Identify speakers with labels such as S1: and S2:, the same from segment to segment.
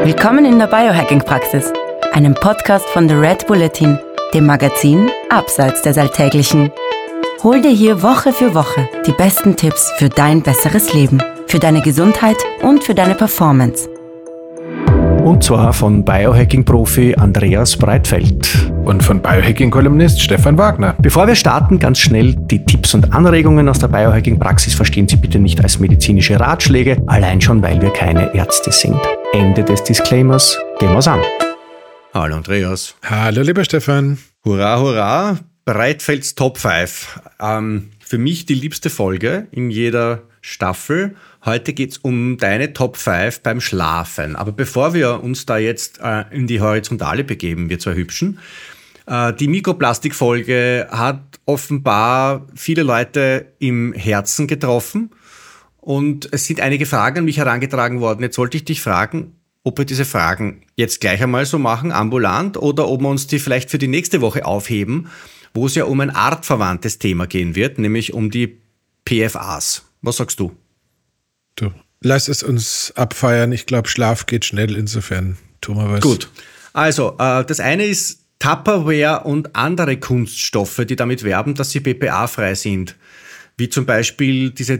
S1: Willkommen in der Biohacking-Praxis, einem Podcast von The Red Bulletin, dem Magazin Abseits des Alltäglichen. Hol dir hier Woche für Woche die besten Tipps für dein besseres Leben, für deine Gesundheit und für deine Performance.
S2: Und zwar von Biohacking-Profi Andreas Breitfeld.
S3: Und von Biohacking-Kolumnist Stefan Wagner.
S2: Bevor wir starten, ganz schnell die Tipps und Anregungen aus der Biohacking-Praxis verstehen Sie bitte nicht als medizinische Ratschläge, allein schon, weil wir keine Ärzte sind. Ende des Disclaimers, gehen wir's an.
S4: Hallo Andreas.
S3: Hallo lieber Stefan.
S4: Hurra, hurra, Breitfelds Top 5. Für mich die liebste Folge in jeder Staffel. Heute geht's um deine Top 5 beim Schlafen. Aber bevor wir uns da jetzt in die Horizontale begeben, wir zwei Hübschen, die Mikroplastikfolge hat offenbar viele Leute im Herzen getroffen und es sind einige Fragen an mich herangetragen worden. Jetzt wollte ich dich fragen, ob wir diese Fragen jetzt gleich einmal so machen, ambulant, oder ob wir uns die vielleicht für die nächste Woche aufheben, wo es ja um ein artverwandtes Thema gehen wird, nämlich um die PFAs. Was sagst du?
S3: Du, lass es uns abfeiern. Ich glaube, Schlaf geht schnell, insofern tun wir was.
S4: Gut, also das eine ist Tupperware und andere Kunststoffe, die damit werben, dass sie BPA-frei sind. Wie zum Beispiel diese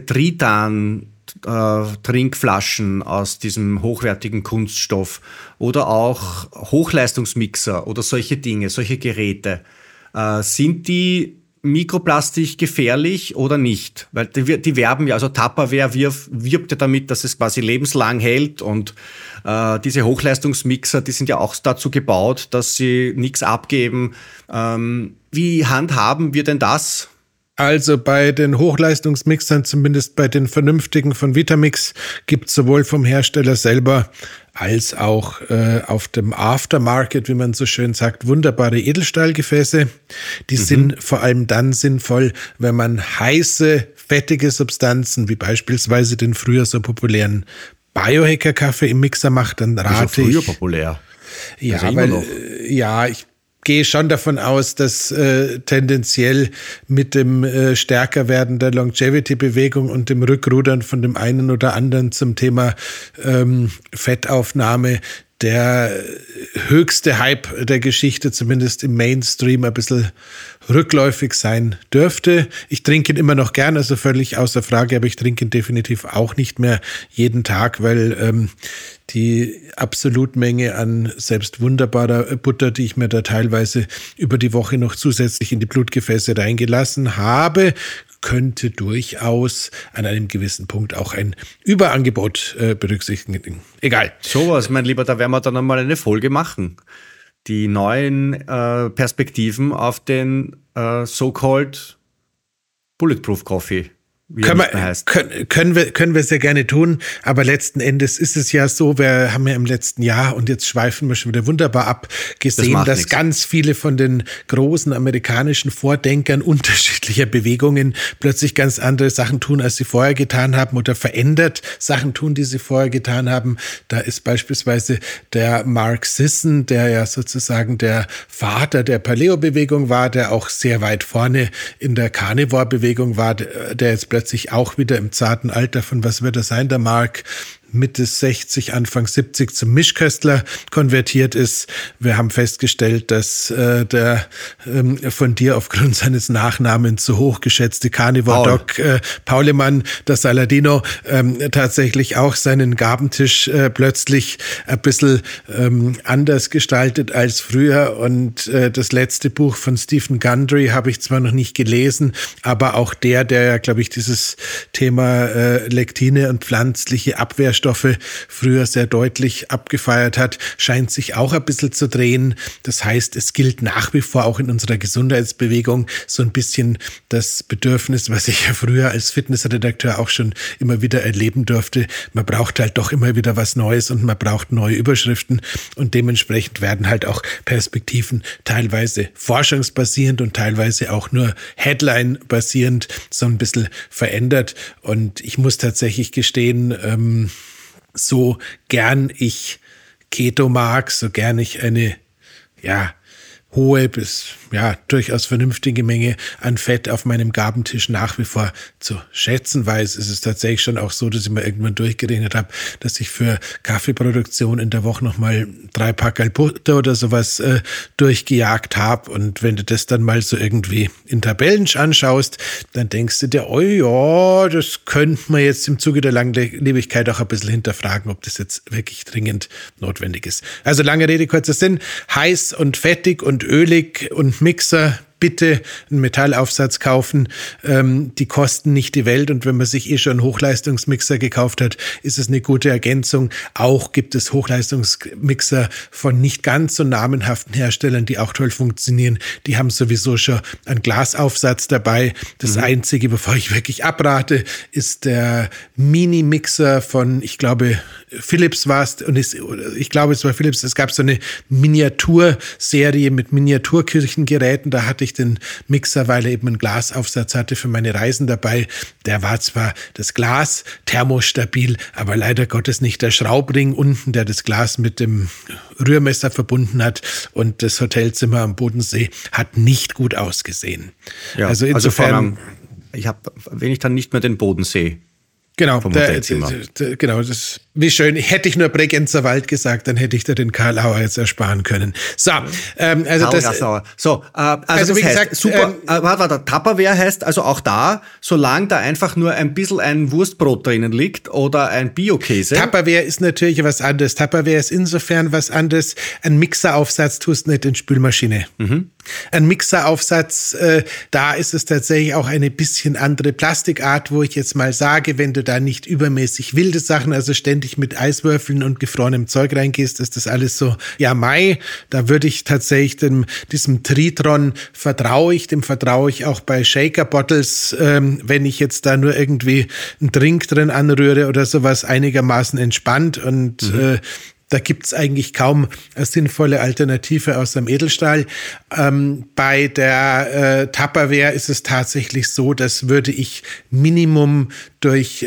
S4: Tritan-Trinkflaschen aus diesem hochwertigen Kunststoff oder auch Hochleistungsmixer oder solche Dinge, solche Geräte. Sind die Mikroplastik gefährlich oder nicht? Weil die werben ja, also Tupperware wirbt ja damit, dass es quasi lebenslang hält und diese Hochleistungsmixer, die sind ja auch dazu gebaut, dass sie nichts abgeben. Wie handhaben wir denn das?
S3: Also bei den Hochleistungsmixern, zumindest bei den vernünftigen von Vitamix, gibt es sowohl vom Hersteller selber als auch auf dem Aftermarket, wie man so schön sagt, wunderbare Edelstahlgefäße. Die sind vor allem dann sinnvoll, wenn man heiße, fettige Substanzen, wie beispielsweise den früher so populären Biohacker-Kaffee im Mixer macht, dann rate ich...
S4: Früher populär.
S3: Ja, weil, ich gehe schon davon aus, dass tendenziell mit dem Stärkerwerden der Longevity-Bewegung und dem Rückrudern von dem einen oder anderen zum Thema Fettaufnahme der höchste Hype der Geschichte, zumindest im Mainstream, ein bisschen rückläufig sein dürfte. Ich trinke ihn immer noch gern, also völlig außer Frage, aber ich trinke ihn definitiv auch nicht mehr jeden Tag, weil die Absolutmenge an selbst wunderbarer Butter, die ich mir da teilweise über die Woche noch zusätzlich in die Blutgefäße reingelassen habe, könnte durchaus an einem gewissen Punkt auch ein Überangebot berücksichtigen. Egal.
S4: Sowas, mein Lieber, da werden wir dann einmal eine Folge machen. Die neuen Perspektiven auf den so-called Bulletproof Coffee.
S3: Können wir sehr gerne tun, aber letzten Endes ist es ja so, wir haben ja im letzten Jahr, und jetzt schweifen wir schon wieder wunderbar ab, gesehen, dass ganz viele von den großen amerikanischen Vordenkern unterschiedlicher Bewegungen plötzlich ganz andere Sachen tun, als sie vorher getan haben, oder verändert Sachen tun, die sie vorher getan haben. Da ist beispielsweise der Mark Sisson, der ja sozusagen der Vater der Paleo-Bewegung war, der auch sehr weit vorne in der Carnivore-Bewegung war, der jetzt plötzlich auch wieder im zarten Alter von, was wird er sein, der Mark, Mitte 60, Anfang 70 zum Mischköstler konvertiert ist. Wir haben festgestellt, dass der von dir aufgrund seines Nachnamens so hochgeschätzte Carnivore-Doc Paulemann, der Saladino, tatsächlich auch seinen Gabentisch plötzlich ein bisschen anders gestaltet als früher. Und das letzte Buch von Stephen Gundry habe ich zwar noch nicht gelesen, aber auch der ja, glaube ich, dieses Thema Lektine und pflanzliche Abwehrstoffe früher sehr deutlich abgefeiert hat, scheint sich auch ein bisschen zu drehen. Das heißt, es gilt nach wie vor auch in unserer Gesundheitsbewegung so ein bisschen das Bedürfnis, was ich ja früher als Fitnessredakteur auch schon immer wieder erleben durfte. Man braucht halt doch immer wieder was Neues und man braucht neue Überschriften, und dementsprechend werden halt auch Perspektiven teilweise forschungsbasierend und teilweise auch nur Headline-basierend so ein bisschen verändert. Und ich muss tatsächlich gestehen, so gern ich Keto mag, so gern ich eine hohe bis durchaus vernünftige Menge an Fett auf meinem Gabentisch nach wie vor zu schätzen weiß. Es ist tatsächlich schon auch so, dass ich mal irgendwann durchgerechnet habe, dass ich für Kaffeeproduktion in der Woche nochmal 3 Packerl Butter oder sowas durchgejagt habe. Und wenn du das dann mal so irgendwie in Tabellen anschaust, dann denkst du dir, oh ja, das könnte man jetzt im Zuge der Langlebigkeit auch ein bisschen hinterfragen, ob das jetzt wirklich dringend notwendig ist. Also lange Rede, kurzer Sinn, heiß und fettig und ölig und Mixer, bitte einen Metallaufsatz kaufen. Die kosten nicht die Welt und wenn man sich schon einen Hochleistungsmixer gekauft hat, ist es eine gute Ergänzung. Auch gibt es Hochleistungsmixer von nicht ganz so namenhaften Herstellern, die auch toll funktionieren. Die haben sowieso schon einen Glasaufsatz dabei. Das Einzige, bevor ich wirklich abrate, ist der Mini-Mixer von, ich glaube, Philips war es, und ich glaube, es war Philips. Es gab so eine Miniaturserie mit Miniaturküchengeräten. Da hatte ich den Mixer, weil er eben einen Glasaufsatz hatte für meine Reisen dabei. Der war zwar das Glas thermostabil, aber leider Gottes nicht der Schraubring unten, der das Glas mit dem Rührmesser verbunden hat. Und das Hotelzimmer am Bodensee hat nicht gut ausgesehen.
S4: Ja, also insofern, wenn ich dann nicht mehr den Bodensee.
S3: Genau, wie schön. Hätte ich nur Bregenzer Wald gesagt, dann hätte ich dir den Karl Auer jetzt ersparen können. So, also
S4: wie gesagt, super. Tupperware heißt also auch da, solange da einfach nur ein bisschen ein Wurstbrot drinnen liegt oder ein Bio-Käse.
S3: Tupperware ist natürlich was anderes. Tupperware ist insofern was anderes. Ein Mixeraufsatz tust du nicht in Spülmaschine. Ein Mixeraufsatz, da ist es tatsächlich auch eine bisschen andere Plastikart, wo ich jetzt mal sage, wenn du da nicht übermäßig wilde Sachen, also ständig mit Eiswürfeln und gefrorenem Zeug reingehst, ist das alles so, da würde ich tatsächlich diesem Tritron vertraue ich auch bei Shaker Bottles, wenn ich jetzt da nur irgendwie einen Drink drin anrühre oder sowas, einigermaßen entspannt und da gibt's eigentlich kaum eine sinnvolle Alternative aus dem Edelstahl. Bei der Tupperware ist es tatsächlich so, das würde ich Minimum durch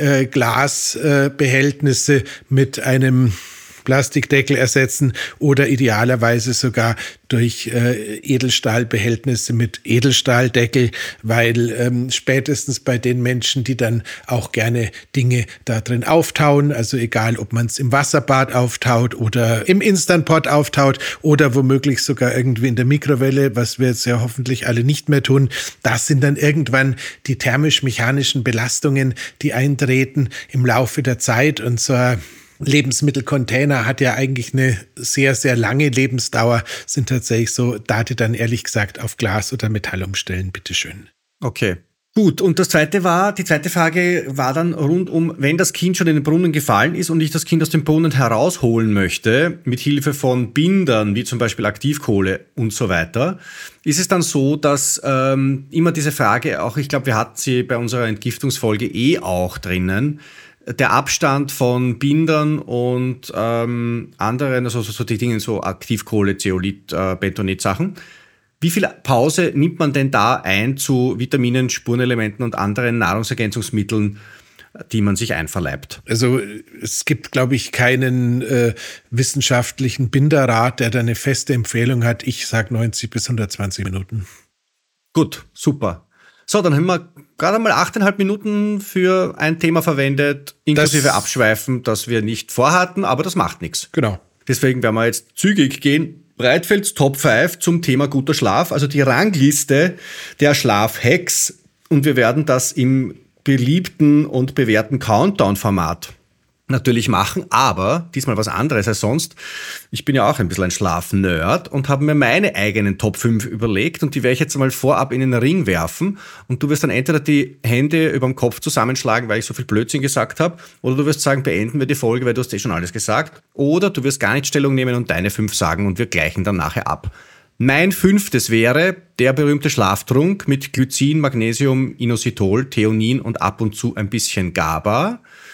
S3: Glasbehältnisse mit einem Plastikdeckel ersetzen oder idealerweise sogar durch Edelstahlbehältnisse mit Edelstahldeckel, weil spätestens bei den Menschen, die dann auch gerne Dinge da drin auftauen, also egal, ob man es im Wasserbad auftaut oder im Instant-Pot auftaut oder womöglich sogar irgendwie in der Mikrowelle, was wir jetzt ja hoffentlich alle nicht mehr tun, das sind dann irgendwann die thermisch-mechanischen Belastungen, die eintreten im Laufe der Zeit und zwar Lebensmittelcontainer hat ja eigentlich eine sehr, sehr lange Lebensdauer, sind tatsächlich so, da die dann ehrlich gesagt auf Glas oder Metall umstellen, bitteschön.
S4: Okay. Gut, und die zweite Frage war dann rund um, wenn das Kind schon in den Brunnen gefallen ist und ich das Kind aus dem Brunnen herausholen möchte, mit Hilfe von Bindern, wie zum Beispiel Aktivkohle und so weiter, ist es dann so, dass immer diese Frage, auch ich glaube, wir hatten sie bei unserer Entgiftungsfolge auch drinnen, der Abstand von Bindern und anderen, also so die Dinge, so Aktivkohle, Zeolit, Bentonit-Sachen. Wie viel Pause nimmt man denn da ein zu Vitaminen, Spurenelementen und anderen Nahrungsergänzungsmitteln, die man sich einverleibt?
S3: Also es gibt, glaube ich, keinen wissenschaftlichen Binderrat, der da eine feste Empfehlung hat. Ich sage 90 bis 120 Minuten.
S4: Gut, super. So, dann haben wir gerade mal 8,5 Minuten für ein Thema verwendet, inklusive Abschweifen, das wir nicht vorhatten, aber das macht nichts.
S3: Genau.
S4: Deswegen werden wir jetzt zügig gehen. Breitfelds Top 5 zum Thema guter Schlaf, also die Rangliste der Schlafhacks. Und wir werden das im beliebten und bewährten Countdown-Format natürlich machen, aber diesmal was anderes als sonst. Ich bin ja auch ein bisschen ein Schlaf-Nerd und habe mir meine eigenen Top 5 überlegt und die werde ich jetzt mal vorab in den Ring werfen und du wirst dann entweder die Hände über dem Kopf zusammenschlagen, weil ich so viel Blödsinn gesagt habe, oder du wirst sagen, beenden wir die Folge, weil du hast schon alles gesagt, oder du wirst gar nicht Stellung nehmen und deine 5 sagen und wir gleichen dann nachher ab. Mein 5. wäre der berühmte Schlaftrunk mit Glycin, Magnesium, Inositol, Theonin und ab und zu ein bisschen GABA.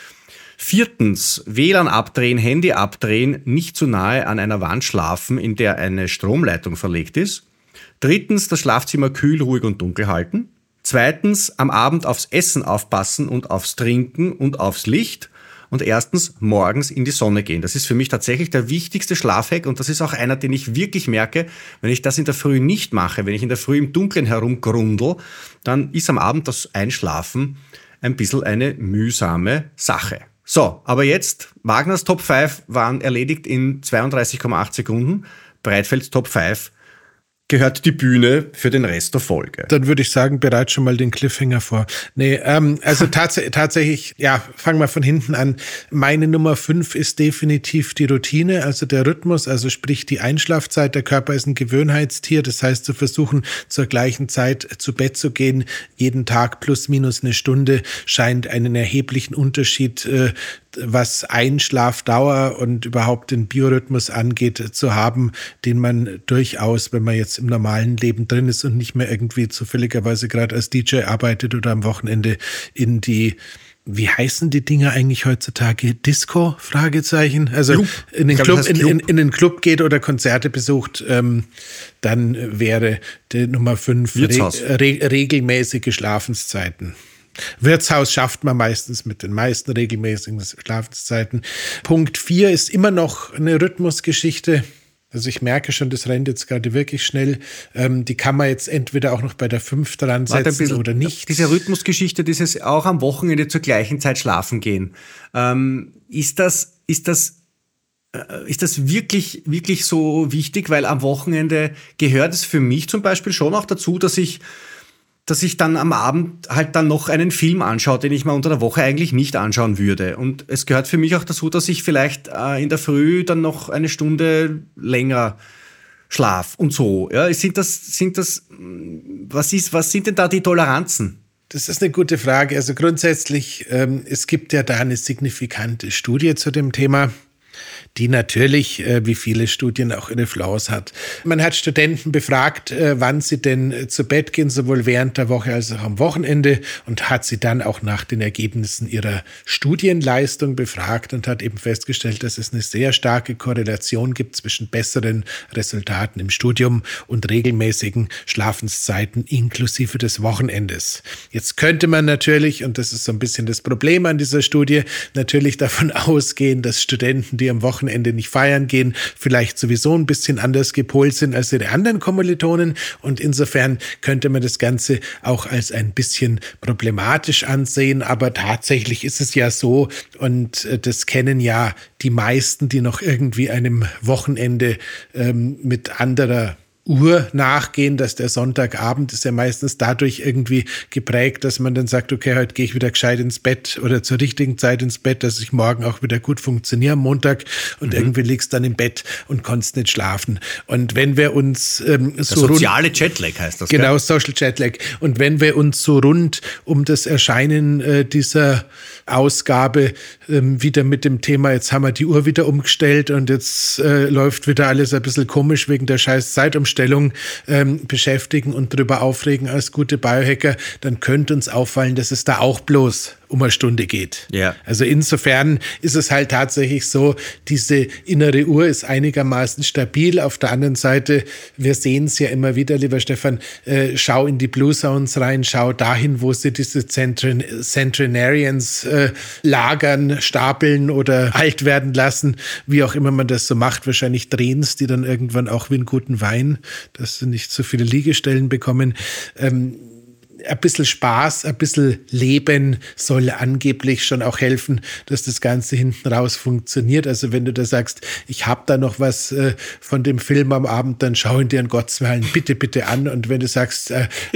S4: 4. WLAN abdrehen, Handy abdrehen, nicht zu nahe an einer Wand schlafen, in der eine Stromleitung verlegt ist. 3. das Schlafzimmer kühl, ruhig und dunkel halten. 2. am Abend aufs Essen aufpassen und aufs Trinken und aufs Licht. und erstens morgens in die Sonne gehen. Das ist für mich tatsächlich der wichtigste Schlafhack und das ist auch einer, den ich wirklich merke, wenn ich das in der Früh nicht mache, wenn ich in der Früh im Dunkeln herumgrundel, dann ist am Abend das Einschlafen ein bisschen eine mühsame Sache. So, aber jetzt, Wagners Top 5 waren erledigt in 32,8 Sekunden. Breitfelds Top 5 gehört die Bühne für den Rest der Folge.
S3: Dann würde ich sagen, bereit schon mal den Cliffhanger vor. Nee, also tatsächlich, ja, fangen wir von hinten an. Meine Nummer 5 ist definitiv die Routine, also der Rhythmus, also sprich die Einschlafzeit. Der Körper ist ein Gewöhnheitstier, das heißt, zu versuchen, zur gleichen Zeit zu Bett zu gehen, jeden Tag plus minus eine Stunde, scheint einen erheblichen Unterschied was Einschlafdauer und überhaupt den Biorhythmus angeht, zu haben, den man durchaus, wenn man jetzt im normalen Leben drin ist und nicht mehr irgendwie zufälligerweise gerade als DJ arbeitet oder am Wochenende in die, wie heißen die Dinger eigentlich heutzutage? Disco? Fragezeichen. Also in den Club geht oder Konzerte besucht, dann wäre die Nummer 5 regelmäßige Schlafenszeiten. Wirtshaus schafft man meistens mit den meisten regelmäßigen Schlafenszeiten. Punkt 4 ist immer noch eine Rhythmusgeschichte. Also ich merke schon, das rennt jetzt gerade wirklich schnell. Die kann man jetzt entweder auch noch bei der 5 dran setzen oder nicht.
S4: Diese Rhythmusgeschichte, dieses auch am Wochenende zur gleichen Zeit schlafen gehen. Ist das wirklich, wirklich so wichtig? Weil am Wochenende gehört es für mich zum Beispiel schon auch dazu, dass ich dann am Abend halt dann noch einen Film anschaue, den ich mir unter der Woche eigentlich nicht anschauen würde. Und es gehört für mich auch dazu, dass ich vielleicht in der Früh dann noch eine Stunde länger schlaf und so. Ja, was sind denn da die Toleranzen?
S3: Das ist eine gute Frage. Also grundsätzlich, es gibt ja da eine signifikante Studie zu dem Thema, die natürlich, wie viele Studien, auch ihre Flaws hat. Man hat Studenten befragt, wann sie denn zu Bett gehen, sowohl während der Woche als auch am Wochenende, und hat sie dann auch nach den Ergebnissen ihrer Studienleistung befragt und hat eben festgestellt, dass es eine sehr starke Korrelation gibt zwischen besseren Resultaten im Studium und regelmäßigen Schlafenszeiten inklusive des Wochenendes. Jetzt könnte man natürlich, und das ist so ein bisschen das Problem an dieser Studie, natürlich davon ausgehen, dass Studenten, die am Wochenende nicht feiern gehen, vielleicht sowieso ein bisschen anders gepolt sind als ihre anderen Kommilitonen, und insofern könnte man das Ganze auch als ein bisschen problematisch ansehen, aber tatsächlich ist es ja so, und das kennen ja die meisten, die noch irgendwie einem Wochenende mit anderer Uhr nachgehen, dass der Sonntagabend ist ja meistens dadurch irgendwie geprägt, dass man dann sagt, okay, heute gehe ich wieder gescheit ins Bett oder zur richtigen Zeit ins Bett, dass ich morgen auch wieder gut funktioniere am Montag, und irgendwie liegst dann im Bett und konntest nicht schlafen. Und wenn wir uns
S4: soziale Jetlag heißt das.
S3: Genau, Social Jetlag. Und wenn wir uns so rund um das Erscheinen dieser Ausgabe wieder mit dem Thema, jetzt haben wir die Uhr wieder umgestellt und jetzt läuft wieder alles ein bisschen komisch wegen der scheiß Zeitumstellung, beschäftigen und darüber aufregen als gute Biohacker, dann könnte uns auffallen, dass es da auch bloß um eine Stunde geht.
S4: Ja.
S3: Also insofern ist es halt tatsächlich so, diese innere Uhr ist einigermaßen stabil. Auf der anderen Seite, wir sehen es ja immer wieder, lieber Stefan, schau in die Blue Zones rein, schau dahin, wo sie diese Centenarians lagern, stapeln oder alt werden lassen, wie auch immer man das so macht. Wahrscheinlich drehen es die dann irgendwann auch wie einen guten Wein, dass sie nicht so viele Liegestellen bekommen. Ein bisschen Spaß, ein bisschen Leben soll angeblich schon auch helfen, dass das Ganze hinten raus funktioniert. Also wenn du da sagst, ich habe da noch was von dem Film am Abend, dann schau ihn dir in Gottes Willen bitte an. Und wenn du sagst,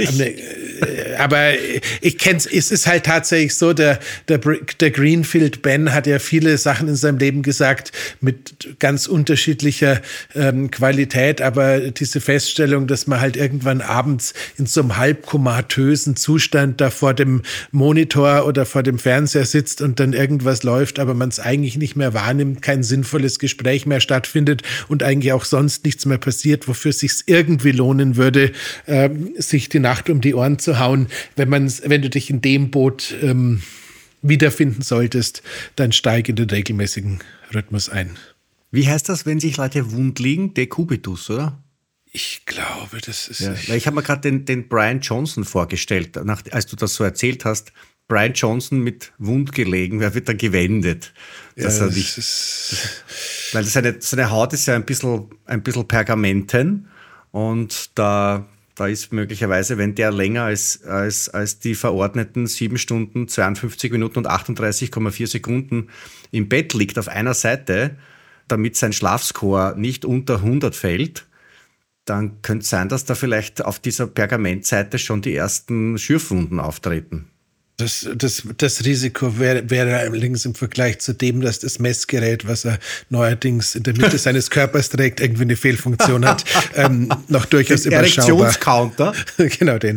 S3: aber ich kenn's, es ist halt tatsächlich so, der Greenfield Ben hat ja viele Sachen in seinem Leben gesagt mit ganz unterschiedlicher Qualität, aber diese Feststellung, dass man halt irgendwann abends in so einem halbkomatösen Zustand da vor dem Monitor oder vor dem Fernseher sitzt und dann irgendwas läuft, aber man es eigentlich nicht mehr wahrnimmt, kein sinnvolles Gespräch mehr stattfindet und eigentlich auch sonst nichts mehr passiert, wofür es sich irgendwie lohnen würde, sich die Nacht um die Ohren zu hauen. Wenn du dich in dem Boot wiederfinden solltest, dann steige in den regelmäßigen Rhythmus ein.
S4: Wie heißt das, wenn sich Leute wund liegen? Dekubitus, oder?
S3: Ich glaube, das ist...
S4: Ja, weil ich habe mir gerade den Brian Johnson vorgestellt, als du das so erzählt hast. Brian Johnson mit Wund gelegen, wer wird da gewendet? Dass er nicht, weil seine Haut ist ja ein bisschen pergamenten und da ist möglicherweise, wenn der länger als die verordneten 7 Stunden, 52 Minuten und 38,4 Sekunden im Bett liegt auf einer Seite, damit sein Schlafscore nicht unter 100 fällt, dann könnte es sein, dass da vielleicht auf dieser Pergamentseite schon die ersten Schürfwunden auftreten.
S3: Das Risiko wäre allerdings im Vergleich zu dem, dass das Messgerät, was er neuerdings in der Mitte seines Körpers trägt, irgendwie eine Fehlfunktion hat, noch durchaus überschaubar.
S4: Erektionscounter.
S3: Genau den.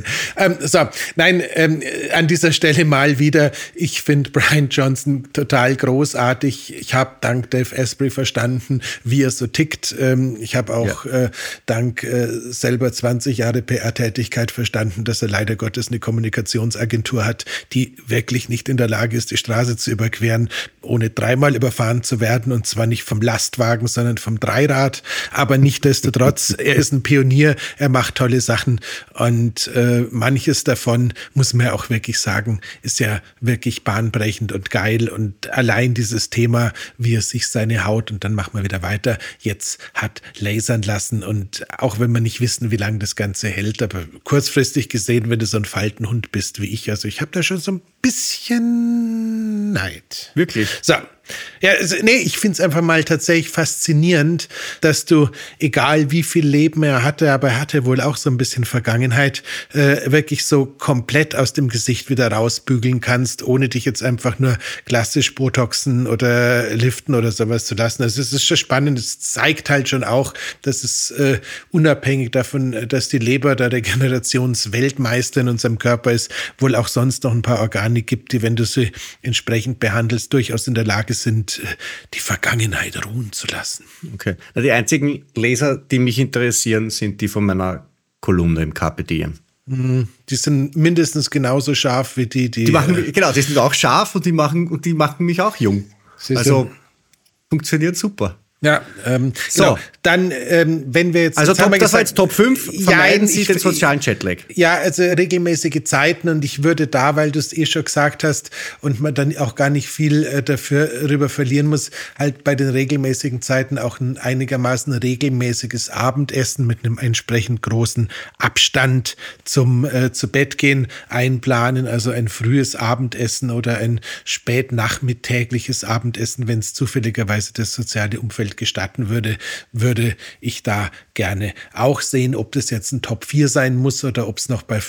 S3: An dieser Stelle mal wieder, ich finde Brian Johnson total großartig. Ich habe dank Dave Asprey verstanden, wie er so tickt. Ich habe auch dank selber 20 Jahre PR-Tätigkeit verstanden, dass er leider Gottes eine Kommunikationsagentur hat, die wirklich nicht in der Lage ist, die Straße zu überqueren, ohne 3-mal überfahren zu werden, und zwar nicht vom Lastwagen, sondern vom Dreirad. Aber nichtsdestotrotz, er ist ein Pionier, er macht tolle Sachen und manches davon, muss man ja auch wirklich sagen, ist ja wirklich bahnbrechend und geil, und allein dieses Thema, wie er sich seine Haut, und dann machen wir wieder weiter, jetzt hat lasern lassen, und auch wenn wir nicht wissen, wie lange das Ganze hält, aber kurzfristig gesehen, wenn du so ein Faltenhund bist wie ich, also ich habe da schon so ein bisschen Neid.
S4: Wirklich?
S3: So. Ja, ich finde es einfach mal tatsächlich faszinierend, dass du, egal wie viel Leben er hatte, aber er hatte wohl auch so ein bisschen Vergangenheit, wirklich so komplett aus dem Gesicht wieder rausbügeln kannst, ohne dich jetzt einfach nur klassisch Botoxen oder liften oder sowas zu lassen. Also es ist schon spannend, es zeigt halt schon auch, dass es unabhängig davon, dass die Leber der Regenerationsweltmeister in unserem Körper ist, wohl auch sonst noch ein paar Organe gibt, die, wenn du sie entsprechend behandelst, durchaus in der Lage sind, die Vergangenheit ruhen zu lassen.
S4: Okay. Die einzigen Leser, die mich interessieren, sind die von meiner Kolumne im Carpe Diem.
S3: Die sind mindestens genauso scharf wie die
S4: machen, genau, die sind auch scharf und die machen mich auch jung. Also funktioniert super.
S3: Ja, genau. Dann, wenn wir jetzt...
S4: Also das war jetzt Top 5, vermeiden Sie den sozialen Jetlag.
S3: Ja, also regelmäßige Zeiten, und ich würde da, weil du es schon gesagt hast und man dann auch gar nicht viel darüber verlieren muss, halt bei den regelmäßigen Zeiten auch ein einigermaßen regelmäßiges Abendessen mit einem entsprechend großen Abstand zum zu Bett gehen einplanen, also ein frühes Abendessen oder ein spätnachmittägliches Abendessen, wenn es zufälligerweise das soziale Umfeld gestatten würde ich da gerne auch sehen, ob das jetzt ein Top 4 sein muss oder ob es noch bei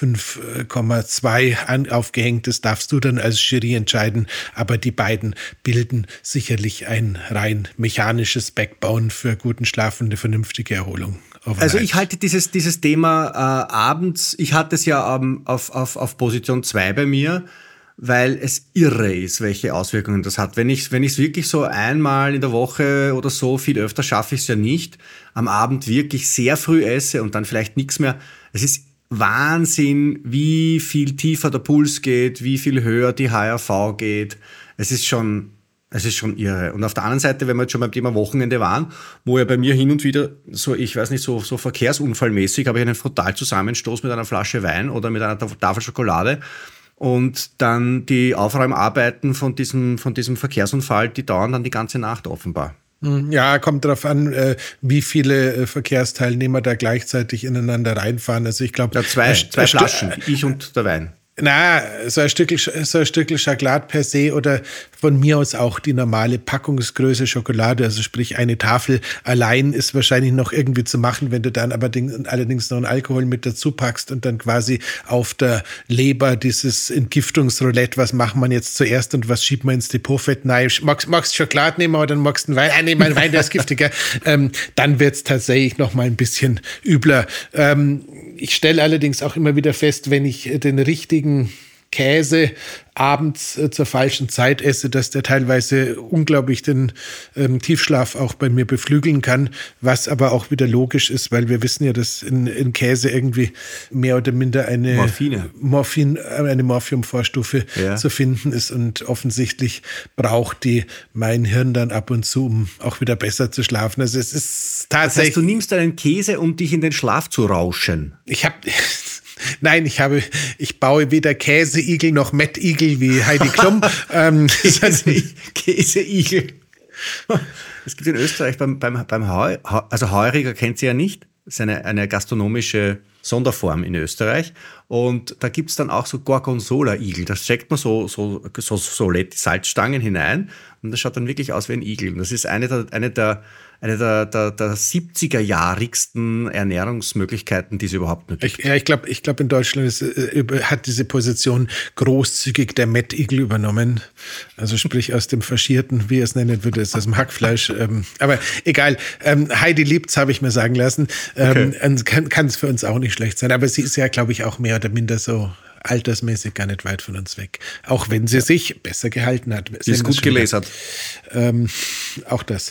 S3: 5,2 aufgehängt ist, darfst du dann als Jury entscheiden, aber die beiden bilden sicherlich ein rein mechanisches Backbone für guten Schlaf und eine vernünftige Erholung. Overnight.
S4: Also ich halte dieses Thema abends, ich hatte es ja auf Position 2 bei mir, weil es irre ist, welche Auswirkungen das hat. Wenn ich es wirklich so einmal in der Woche oder so, viel öfter schaffe ich es ja nicht, am Abend wirklich sehr früh esse und dann vielleicht nichts mehr. Es ist Wahnsinn, wie viel tiefer der Puls geht, wie viel höher die HRV geht. Es ist schon irre. Und auf der anderen Seite, wenn wir jetzt schon beim Thema Wochenende waren, wo ja bei mir hin und wieder so, ich weiß nicht, so verkehrsunfallmäßig, habe ich einen Frontalzusammenstoß mit einer Flasche Wein oder mit einer Tafel Schokolade. Und dann die Aufräumarbeiten von diesem Verkehrsunfall, die dauern dann die ganze Nacht offenbar.
S3: Ja, kommt darauf an, wie viele Verkehrsteilnehmer da gleichzeitig ineinander reinfahren. Also ich glaube,
S4: zwei Flaschen, ich und der Wein.
S3: Na, so ein Stückel Schokolade per se oder von mir aus auch die normale Packungsgröße Schokolade, also sprich eine Tafel allein ist wahrscheinlich noch irgendwie zu machen, wenn du dann aber allerdings noch einen Alkohol mit dazu packst und dann quasi auf der Leber dieses Entgiftungsroulette, was macht man jetzt zuerst und was schiebt man ins Depotfett? Nein, magst du Schokolade nehmen oder dann magst du einen Wein? Nee, mein Wein, der ist giftiger. Dann wird's tatsächlich noch mal ein bisschen übler. Ich stelle allerdings auch immer wieder fest, wenn ich den richtigen Käse abends zur falschen Zeit esse, dass der teilweise unglaublich den Tiefschlaf auch bei mir beflügeln kann, was aber auch wieder logisch ist, weil wir wissen ja, dass in Käse irgendwie mehr oder minder eine Morphiumvorstufe zu finden ist und offensichtlich braucht mein Hirn dann ab und zu, um auch wieder besser zu schlafen. Also es ist tatsächlich...
S4: Das heißt, du nimmst einen Käse, um dich in den Schlaf zu rauschen.
S3: Nein, ich baue weder Käseigel noch Mettigel wie Heidi Klum.
S4: Käseigel. Es gibt in Österreich beim Heuriger kennt sie ja nicht. Das ist eine gastronomische Sonderform in Österreich. Und da gibt es dann auch so Gorgonzola-Igel. Da steckt man so Salzstangen hinein und das schaut dann wirklich aus wie ein Igel. Und das ist eine der 70er-jahrigsten Ernährungsmöglichkeiten, die es überhaupt nur gibt.
S3: Ich glaube, in Deutschland hat diese Position großzügig der Mettigel übernommen. Also sprich aus dem Faschierten, wie er es nennen würde, ist aus dem Hackfleisch. Aber egal, Heidi liebt's, habe ich mir sagen lassen. Okay. Kann es für uns auch nicht schlecht sein. Aber sie ist ja, glaube ich, auch mehr oder minder so altersmäßig gar nicht weit von uns weg. Auch wenn sie sich besser gehalten hat.
S4: Sie ist gut gelesen hat.
S3: Auch das.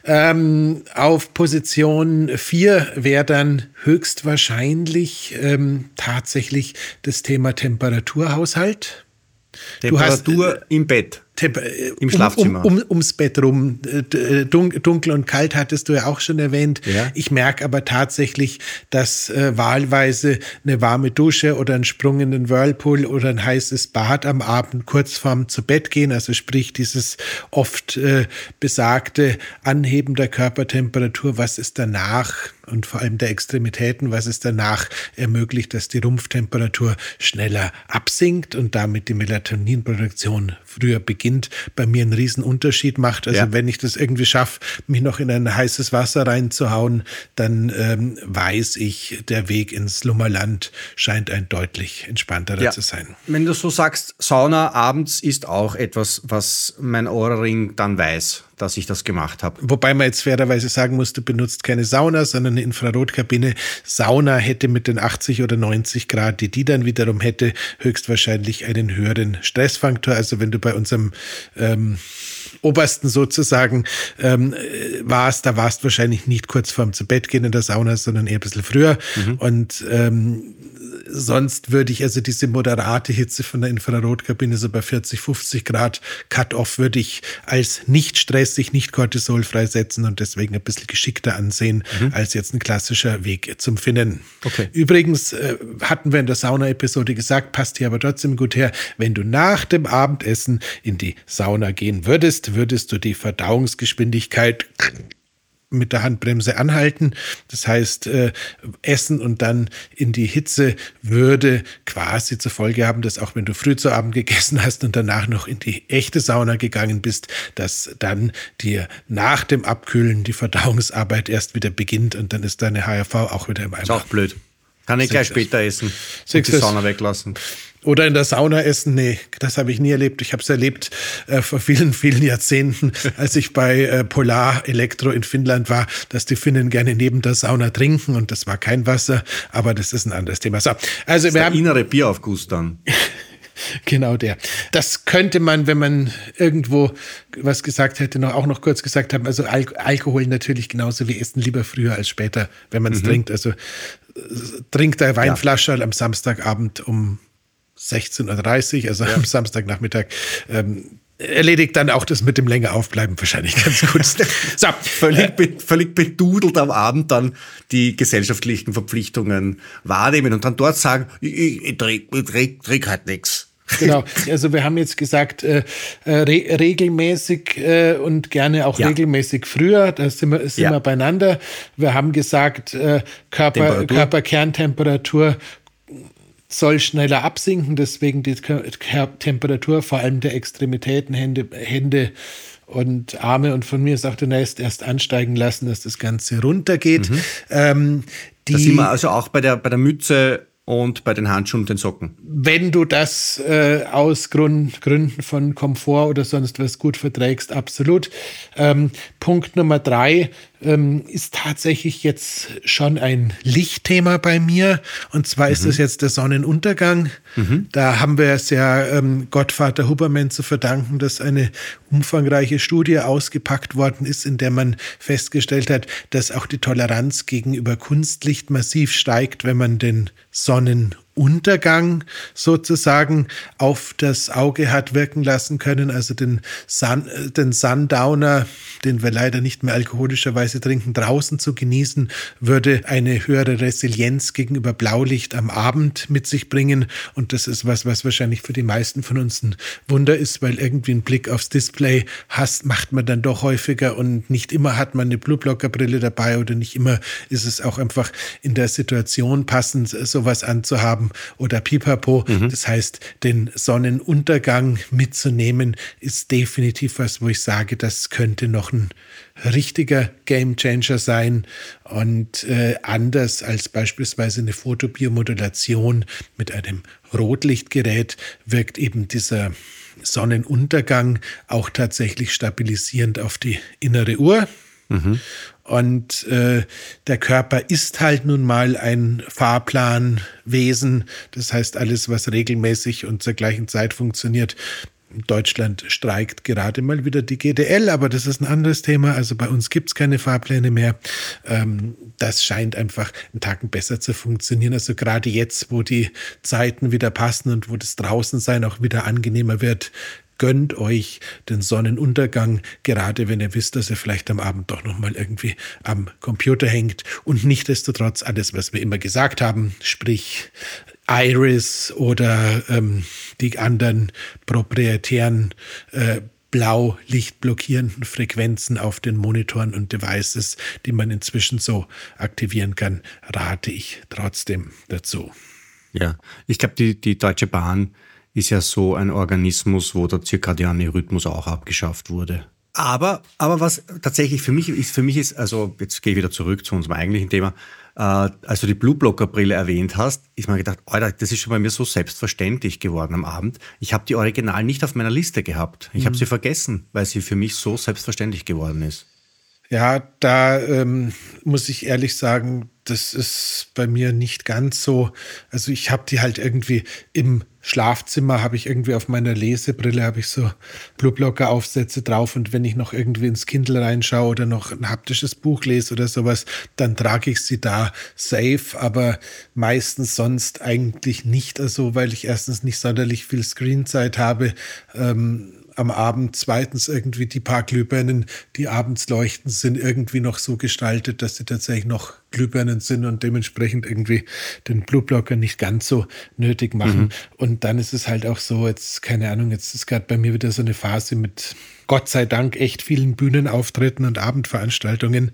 S3: Auf Position 4 wäre dann höchstwahrscheinlich tatsächlich das Thema Temperaturhaushalt.
S4: Temperatur im Bett. Im Schlafzimmer.
S3: Ums Bett rum. Dunkel und kalt hattest du ja auch schon erwähnt. Ja. Ich merke aber tatsächlich, dass wahlweise eine warme Dusche oder ein Sprung in den Whirlpool oder ein heißes Bad am Abend kurz vorm zu Bett gehen, also sprich dieses oft besagte Anheben der Körpertemperatur, was ist danach und vor allem der Extremitäten, was ist danach ermöglicht, dass die Rumpftemperatur schneller absinkt und damit die Melatoninproduktion früher beginnt, bei mir einen riesen Unterschied macht. Also wenn ich das irgendwie schaffe, mich noch in ein heißes Wasser reinzuhauen, dann weiß ich, der Weg ins Slummerland scheint ein deutlich entspannterer zu sein.
S4: Wenn du so sagst, Sauna abends ist auch etwas, was mein Ohrring dann weiß, dass ich das gemacht habe.
S3: Wobei man jetzt fairerweise sagen muss, du benutzt keine Sauna, sondern eine Infrarotkabine. Sauna hätte mit den 80 oder 90 Grad, die dann wiederum hätte, höchstwahrscheinlich einen höheren Stressfaktor. Also wenn du bei unserem Obersten sozusagen warst, da warst wahrscheinlich nicht kurz vorm zu Bett gehen in der Sauna, sondern eher ein bisschen früher. Und sonst würde ich also diese moderate Hitze von der Infrarotkabine, so bei 40, 50 Grad Cut-Off, würde ich als nicht stressig, nicht cortisolfrei setzen und deswegen ein bisschen geschickter ansehen, als jetzt ein klassischer Weg zum Finnen.
S4: Okay.
S3: Übrigens hatten wir in der Sauna-Episode gesagt, passt hier aber trotzdem gut her, wenn du nach dem Abendessen in die Sauna gehen würdest du die Verdauungsgeschwindigkeit mit der Handbremse anhalten. Das heißt, Essen und dann in die Hitze würde quasi zur Folge haben, dass auch wenn du früh zu Abend gegessen hast und danach noch in die echte Sauna gegangen bist, dass dann dir nach dem Abkühlen die Verdauungsarbeit erst wieder beginnt und dann ist deine HRV auch wieder im Eimer.
S4: Ist auch blöd. Kann ich gleich später essen und die Sauna weglassen.
S3: Oder in der Sauna essen? Nee, das habe ich nie erlebt. Ich habe es erlebt vor vielen, vielen Jahrzehnten, als ich bei Polar Elektro in Finnland war, dass die Finnen gerne neben der Sauna trinken und das war kein Wasser, aber das ist ein anderes Thema. So, also
S4: das ist der innere Bieraufguss dann.
S3: Genau der. Das könnte man, wenn man irgendwo was gesagt hätte, auch noch kurz gesagt haben. Also Alkohol natürlich genauso wie Essen lieber früher als später, wenn man es trinkt. Also trinkt der Weinflasche am Samstagabend um 16.30 Uhr, also am Samstagnachmittag. Erledigt dann auch das mit dem länger aufbleiben wahrscheinlich ganz gut.
S4: So, völlig bedudelt am Abend dann die gesellschaftlichen Verpflichtungen wahrnehmen und dann dort sagen, ich trink halt nichts.
S3: Genau, also wir haben jetzt gesagt, regelmäßig und gerne auch regelmäßig früher, da sind wir beieinander. Wir haben gesagt, Körperkerntemperatur soll schneller absinken, deswegen die Temperatur vor allem der Extremitäten, Hände und Arme und von mir ist auch der Nest erst ansteigen lassen, dass das Ganze runtergeht.
S4: Da sind wir also auch bei der Mütze und bei den Handschuhen und den Socken.
S3: Wenn du das aus Gründen von Komfort oder sonst was gut verträgst, absolut. Punkt Nummer 3 ist tatsächlich jetzt schon ein Lichtthema bei mir. Und zwar ist das jetzt der Sonnenuntergang. Da haben wir es ja Gottvater Huberman zu verdanken, dass eine umfangreiche Studie ausgepackt worden ist, in der man festgestellt hat, dass auch die Toleranz gegenüber Kunstlicht massiv steigt, wenn man den Sonnenuntergang Sonnenuntergang sozusagen auf das Auge hat wirken lassen können, also den Sundowner, den wir leider nicht mehr alkoholischerweise trinken, draußen zu genießen, würde eine höhere Resilienz gegenüber Blaulicht am Abend mit sich bringen. Und das ist was wahrscheinlich für die meisten von uns ein Wunder ist, weil irgendwie ein Blick aufs Display macht man dann doch häufiger und nicht immer hat man eine Blueblocker-Brille dabei oder nicht immer ist es auch einfach in der Situation passend, sowas anzuhaben oder pipapo. Das heißt, den Sonnenuntergang mitzunehmen, ist definitiv was, wo ich sage, das könnte noch ein richtiger Gamechanger sein und anders als beispielsweise eine Fotobiomodulation mit einem Rotlichtgerät wirkt eben dieser Sonnenuntergang auch tatsächlich stabilisierend auf die innere Uhr. Und der Körper ist halt nun mal ein Fahrplanwesen. Das heißt, alles, was regelmäßig und zur gleichen Zeit funktioniert. Deutschland streikt gerade mal wieder die GDL, aber das ist ein anderes Thema. Also bei uns gibt es keine Fahrpläne mehr. Das scheint einfach einen Tacken besser zu funktionieren. Also gerade jetzt, wo die Zeiten wieder passen und wo das Draußensein auch wieder angenehmer wird, gönnt euch den Sonnenuntergang, gerade wenn ihr wisst, dass ihr vielleicht am Abend doch nochmal irgendwie am Computer hängt. Und nichtsdestotrotz alles, was wir immer gesagt haben, sprich Iris oder die anderen proprietären blaulichtblockierenden Frequenzen auf den Monitoren und Devices, die man inzwischen so aktivieren kann, rate ich trotzdem dazu.
S4: Ja, ich glaube, die Deutsche Bahn ist ja so ein Organismus, wo der zirkadiane Rhythmus auch abgeschafft wurde. Aber was tatsächlich für mich ist, also jetzt gehe ich wieder zurück zu unserem eigentlichen Thema, als du die Blueblocker-Brille erwähnt hast, ist mir gedacht, Alter, das ist schon bei mir so selbstverständlich geworden am Abend. Ich habe die Original nicht auf meiner Liste gehabt. Ich habe sie vergessen, weil sie für mich so selbstverständlich geworden ist.
S3: Ja, da muss ich ehrlich sagen, das ist bei mir nicht ganz so. Also ich habe die halt irgendwie im Schlafzimmer, habe ich irgendwie auf meiner Lesebrille, habe ich so Blueblocker-Aufsätze drauf und wenn ich noch irgendwie ins Kindle reinschaue oder noch ein haptisches Buch lese oder sowas, dann trage ich sie da safe, aber meistens sonst eigentlich nicht, also weil ich erstens nicht sonderlich viel Screenzeit habe, am Abend, zweitens irgendwie die paar Glühbirnen, die abends leuchten, sind irgendwie noch so gestaltet, dass sie tatsächlich noch Glühbirnen sind und dementsprechend irgendwie den Blueblocker nicht ganz so nötig machen. Und dann ist es halt auch so, jetzt, keine Ahnung, jetzt ist gerade bei mir wieder so eine Phase mit Gott sei Dank echt vielen Bühnenauftritten und Abendveranstaltungen.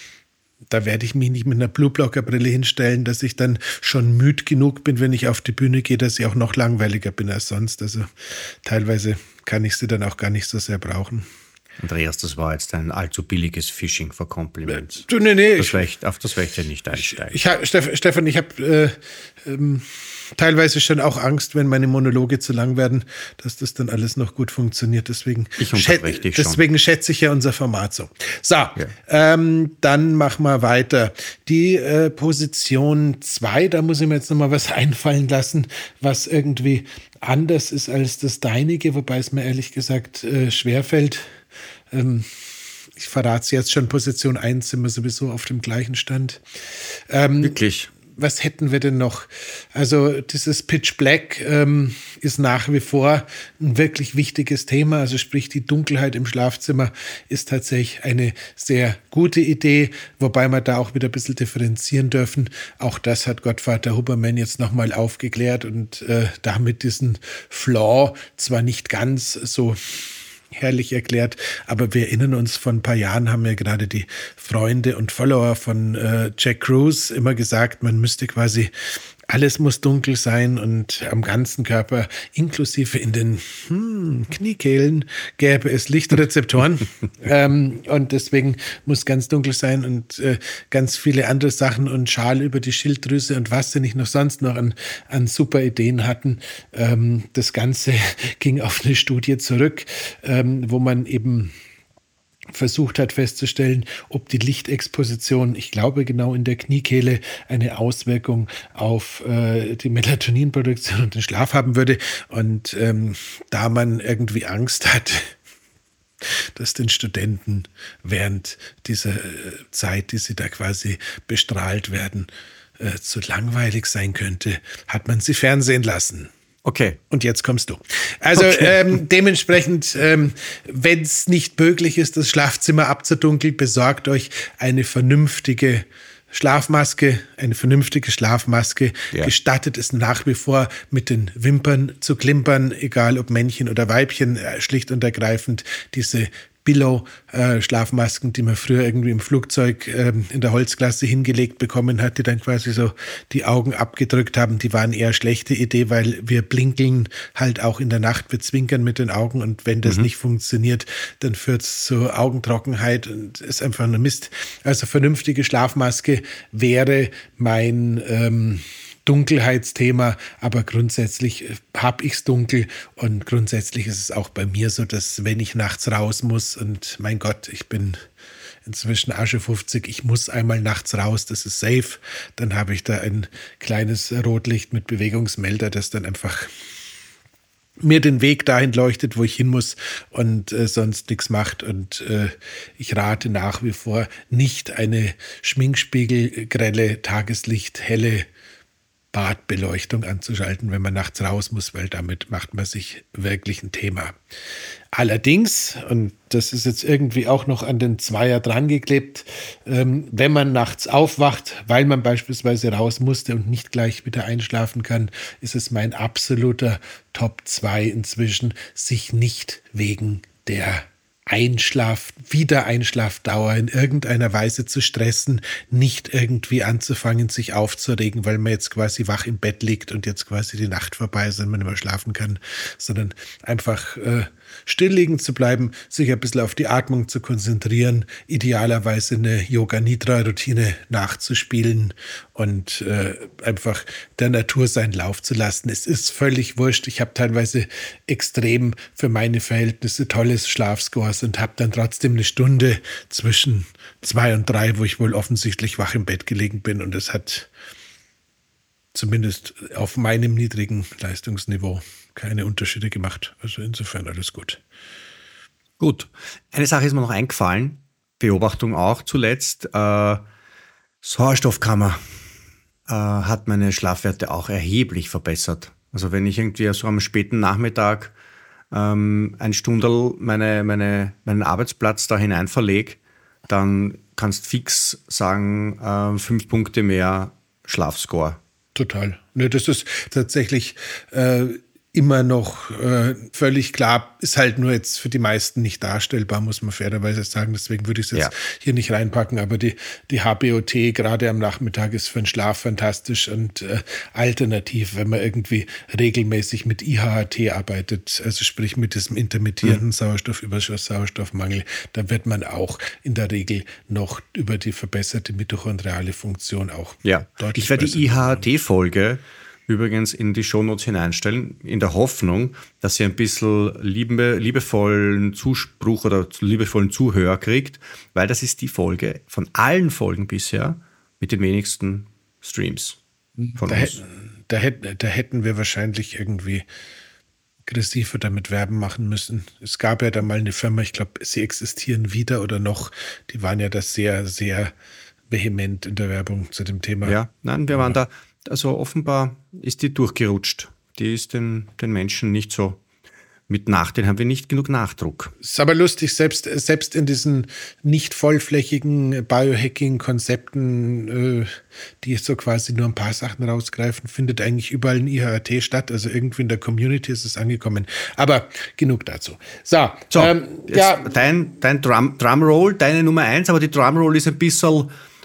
S3: Da werde ich mich nicht mit einer Blueblocker-Brille hinstellen, dass ich dann schon müde genug bin, wenn ich auf die Bühne gehe, dass ich auch noch langweiliger bin als sonst. Also teilweise kann ich sie dann auch gar nicht so sehr brauchen.
S4: Andreas, das war jetzt ein allzu billiges Phishing for Compliments.
S3: Nee.
S4: Auf das werde ich ja nicht einsteigen.
S3: Stefan, ich habe teilweise schon auch Angst, wenn meine Monologe zu lang werden, dass das dann alles noch gut funktioniert. Deswegen schätze ich ja unser Format so. So, ja. Dann machen wir weiter. Die Position 2, da muss ich mir jetzt nochmal was einfallen lassen, was irgendwie anders ist als das deinige, wobei es mir ehrlich gesagt schwerfällt. Ich verrate es jetzt schon, Position 1 sind wir sowieso auf dem gleichen Stand.
S4: Wirklich?
S3: Was hätten wir denn noch? Also dieses Pitch Black ist nach wie vor ein wirklich wichtiges Thema. Also sprich, die Dunkelheit im Schlafzimmer ist tatsächlich eine sehr gute Idee, wobei wir da auch wieder ein bisschen differenzieren dürfen. Auch das hat Gottvater Huberman jetzt nochmal aufgeklärt und damit diesen Flaw zwar nicht ganz so herrlich erklärt, aber wir erinnern uns, vor ein paar Jahren haben ja gerade die Freunde und Follower von Jack Kruse immer gesagt, man müsste quasi, alles muss dunkel sein und am ganzen Körper, inklusive in den Kniekehlen, gäbe es Lichtrezeptoren. Und deswegen muss ganz dunkel sein und ganz viele andere Sachen und Schal über die Schilddrüse und was sie nicht noch sonst noch an super Ideen hatten. Das Ganze ging auf eine Studie zurück, wo man eben versucht hat festzustellen, ob die Lichtexposition, ich glaube genau in der Kniekehle, eine Auswirkung auf die Melatoninproduktion und den Schlaf haben würde. Und da man irgendwie Angst hat, dass den Studenten während dieser Zeit, die sie da quasi bestrahlt werden, zu langweilig sein könnte, hat man sie fernsehen lassen.
S4: Okay.
S3: Und jetzt kommst du. Also dementsprechend, wenn es nicht möglich ist, das Schlafzimmer abzudunkeln, besorgt euch eine vernünftige Schlafmaske. Ja. Gestattet es nach wie vor, mit den Wimpern zu klimpern, egal ob Männchen oder Weibchen, schlicht und ergreifend diese Billo-Schlafmasken, die man früher irgendwie im Flugzeug in der Holzklasse hingelegt bekommen hat, die dann quasi so die Augen abgedrückt haben, die waren eher schlechte Idee, weil wir blinkeln halt auch in der Nacht, wir zwinkern mit den Augen und wenn das nicht funktioniert, dann führt es zu Augentrockenheit und ist einfach nur Mist. Also vernünftige Schlafmaske wäre mein Dunkelheitsthema, aber grundsätzlich habe ich es dunkel und grundsätzlich ist es auch bei mir so, dass wenn ich nachts raus muss und mein Gott, ich bin inzwischen Asche 50, ich muss einmal nachts raus, das ist safe, dann habe ich da ein kleines Rotlicht mit Bewegungsmelder, das dann einfach mir den Weg dahin leuchtet, wo ich hin muss und sonst nichts macht. Und ich rate nach wie vor nicht eine schminkspiegelgrelle, tageslichthelle Badbeleuchtung anzuschalten, wenn man nachts raus muss, weil damit macht man sich wirklich ein Thema. Allerdings, und das ist jetzt irgendwie auch noch an den Zweier dran geklebt, wenn man nachts aufwacht, weil man beispielsweise raus musste und nicht gleich wieder einschlafen kann, ist es mein absoluter Top 2 inzwischen, sich nicht wegen der Wiedereinschlafdauer in irgendeiner Weise zu stressen, nicht irgendwie anzufangen, sich aufzuregen, weil man jetzt quasi wach im Bett liegt und jetzt quasi die Nacht vorbei ist und man nicht mehr schlafen kann, sondern einfach still liegen zu bleiben, sich ein bisschen auf die Atmung zu konzentrieren, idealerweise eine Yoga-Nidra-Routine nachzuspielen und einfach der Natur seinen Lauf zu lassen. Es ist völlig wurscht. Ich habe teilweise extrem für meine Verhältnisse tolles Schlafscores und habe dann trotzdem eine Stunde zwischen 2 und 3, wo ich wohl offensichtlich wach im Bett gelegen bin und es hat zumindest auf meinem niedrigen Leistungsniveau keine Unterschiede gemacht. Also insofern alles gut.
S4: Gut. Eine Sache ist mir noch eingefallen, Beobachtung auch zuletzt. Sauerstoffkammer hat meine Schlafwerte auch erheblich verbessert. Also wenn ich irgendwie so am späten Nachmittag ein Stundel meinen Arbeitsplatz da hinein verlege, dann kannst fix sagen, 5 Punkte mehr Schlafscore.
S3: Total. Ne, das ist tatsächlich immer noch völlig klar, ist halt nur jetzt für die meisten nicht darstellbar, muss man fairerweise sagen. Deswegen würde ich es jetzt hier nicht reinpacken. Aber die HBOT gerade am Nachmittag ist für den Schlaf fantastisch und alternativ, wenn man irgendwie regelmäßig mit IHHT arbeitet, also sprich mit diesem intermittierenden Sauerstoffüberschuss, Sauerstoffmangel, dann wird man auch in der Regel noch über die verbesserte mitochondriale Funktion auch deutlich.
S4: Ich werde die IHHT-Folge übrigens in die Shownotes hineinstellen, in der Hoffnung, dass ihr ein bisschen liebevollen Zuspruch oder liebevollen Zuhörer kriegt, weil das ist die Folge von allen Folgen bisher mit den wenigsten Streams von uns.
S3: Da hätten wir wahrscheinlich irgendwie aggressiver damit Werben machen müssen. Es gab ja da mal eine Firma, ich glaube, sie existieren wieder oder noch, die waren ja da sehr, sehr vehement in der Werbung zu dem Thema.
S4: Ja, nein, wir waren da. Also offenbar ist die durchgerutscht. Die ist den Menschen nicht so mit den haben wir nicht genug Nachdruck.
S3: Ist aber lustig, selbst in diesen nicht vollflächigen Biohacking-Konzepten, die so quasi nur ein paar Sachen rausgreifen, findet eigentlich überall ein IHRT statt. Also irgendwie in der Community ist es angekommen. Aber genug dazu.
S4: Dein Drumroll, deine Nummer 1, aber die Drumroll ist ein bisschen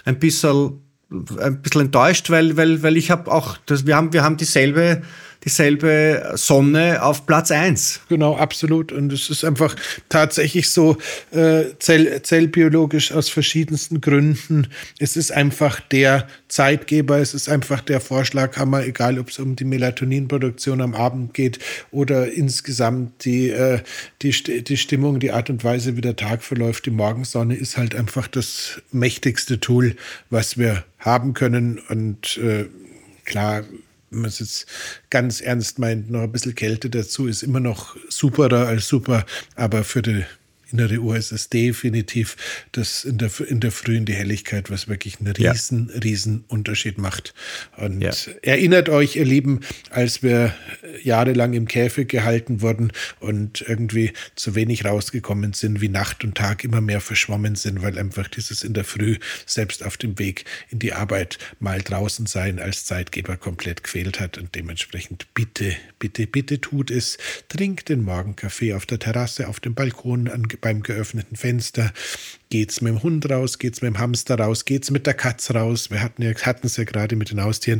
S4: enttäuscht, weil ich habe auch, wir haben dieselbe Sonne auf Platz 1.
S3: Genau, absolut. Und es ist einfach tatsächlich so zellbiologisch aus verschiedensten Gründen. Es ist einfach der Zeitgeber, es ist einfach der Vorschlaghammer, egal ob es um die Melatoninproduktion am Abend geht oder insgesamt die Stimmung, die Art und Weise, wie der Tag verläuft. Die Morgensonne ist halt einfach das mächtigste Tool, was wir haben können. Und klar, wenn man es jetzt ganz ernst meint, noch ein bisschen Kälte dazu ist immer noch superer als super, aber für die innere Uhr ist es definitiv das in der Früh in die Helligkeit, was wirklich einen riesen Unterschied macht. Und erinnert euch, ihr Lieben, als wir jahrelang im Käfig gehalten wurden und irgendwie zu wenig rausgekommen sind, wie Nacht und Tag immer mehr verschwommen sind, weil einfach dieses in der Früh selbst auf dem Weg in die Arbeit mal draußen sein als Zeitgeber komplett quält hat. Und dementsprechend bitte tut es. Trinkt den Morgenkaffee auf der Terrasse, auf dem Balkon, beim geöffneten Fenster. Geht's mit dem Hund raus, geht's mit dem Hamster raus, geht's mit der Katze raus. Wir hatten es ja gerade mit den Haustieren.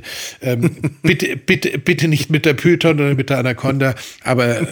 S3: Bitte nicht mit der Python oder mit der Anaconda, aber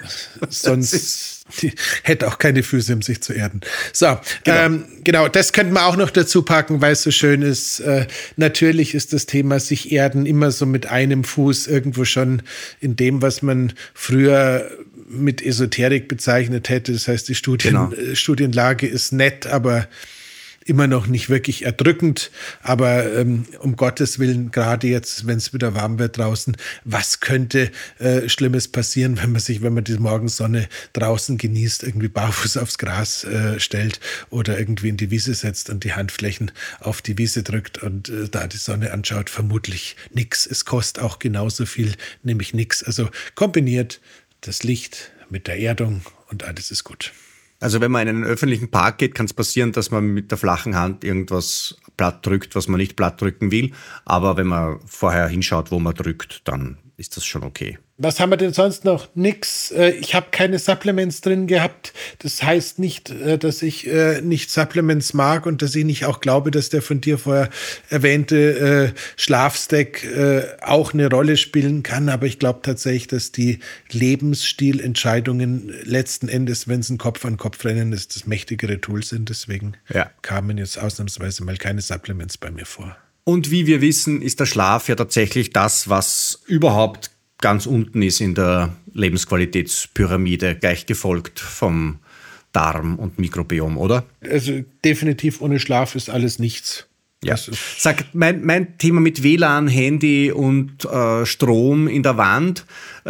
S3: sonst die hätte auch keine Füße, um sich zu erden. So, genau, das könnten wir auch noch dazu packen, weil es so schön ist. Natürlich ist das Thema sich erden immer so mit einem Fuß irgendwo schon in dem, was man früher mit Esoterik bezeichnet hätte. Das heißt, die Studienlage ist nett, aber immer noch nicht wirklich erdrückend. Aber um Gottes Willen, gerade jetzt, wenn es wieder warm wird draußen, was könnte Schlimmes passieren, wenn man die Morgensonne draußen genießt, irgendwie barfuß aufs Gras stellt oder irgendwie in die Wiese setzt und die Handflächen auf die Wiese drückt und da die Sonne anschaut? Vermutlich nix. Es kostet auch genauso viel, nämlich nix. Also kombiniert das Licht mit der Erdung und alles ist gut.
S4: Also wenn man in einen öffentlichen Park geht, kann es passieren, dass man mit der flachen Hand irgendwas platt drückt, was man nicht platt drücken will. Aber wenn man vorher hinschaut, wo man drückt, dann ist das schon okay.
S3: Was haben wir denn sonst noch? Nix. Ich habe keine Supplements drin gehabt. Das heißt nicht, dass ich nicht Supplements mag und dass ich nicht auch glaube, dass der von dir vorher erwähnte Schlafstack auch eine Rolle spielen kann. Aber ich glaube tatsächlich, dass die Lebensstilentscheidungen letzten Endes, wenn es ein Kopf-an-Kopf-Rennen ist, das mächtigere Tool sind. Deswegen kamen jetzt ausnahmsweise mal keine Supplements bei mir vor.
S4: Und wie wir wissen, ist der Schlaf ja tatsächlich das, was überhaupt ganz unten ist in der Lebensqualitätspyramide, gleich gefolgt vom Darm- und Mikrobiom, oder?
S3: Also definitiv ohne Schlaf ist alles nichts.
S4: Ja. Sag, mein Thema mit WLAN, Handy und Strom in der Wand,